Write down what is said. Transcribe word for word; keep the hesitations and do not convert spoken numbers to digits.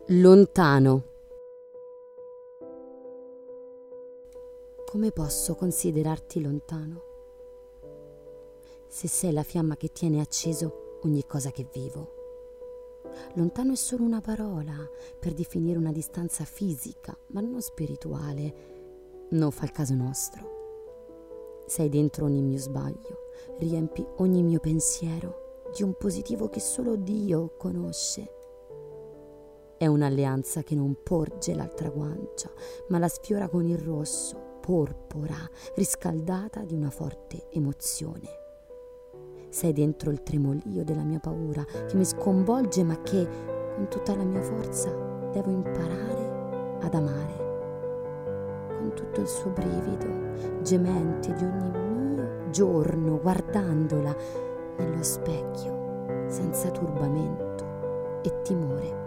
Lontano. Come posso considerarti lontano, se sei la fiamma che tiene acceso ogni cosa che vivo? Lontano è solo una parola per definire una distanza fisica, ma non spirituale. Non fa il caso nostro. Sei dentro ogni mio sbaglio, riempi ogni mio pensiero di un positivo che solo Dio conosce. È un'alleanza che non porge l'altra guancia, ma la sfiora con il rosso, porpora, riscaldata di una forte emozione. Sei dentro il tremolio della mia paura che mi sconvolge, ma che con tutta la mia forza devo imparare ad amare. Con tutto il suo brivido, gemente di ogni mio giorno, guardandola nello specchio, senza turbamento e timore.